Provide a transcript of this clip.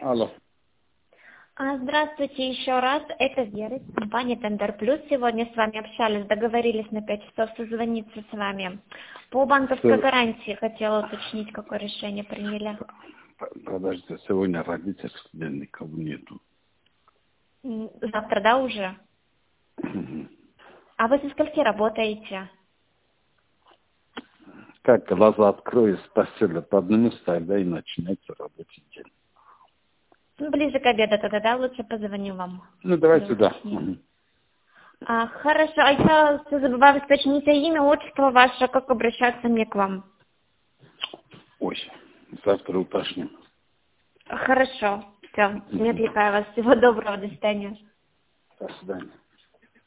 Алло. Здравствуйте еще раз. Это Вера из компании Тендер Плюс. Сегодня с вами общались, договорились на 5 часов созвониться с вами. По банковской гарантии хотела уточнить, какое решение приняли. Подожди, сегодня родительский день, никого нету. Завтра, да, уже? А вы со скольки работаете? Как глаза открою, с постели поднимусь, тогда и начинается рабочий день. Ближе к обеду тогда, да, лучше позвоню вам. Ну, давай сюда. Хорошо, а я все забываю уточнить имя, отчество ваше, как обращаться мне к вам? Ой, завтра уточним. Хорошо, все, не отвлекаю вас. Всего доброго, до свидания. До свидания.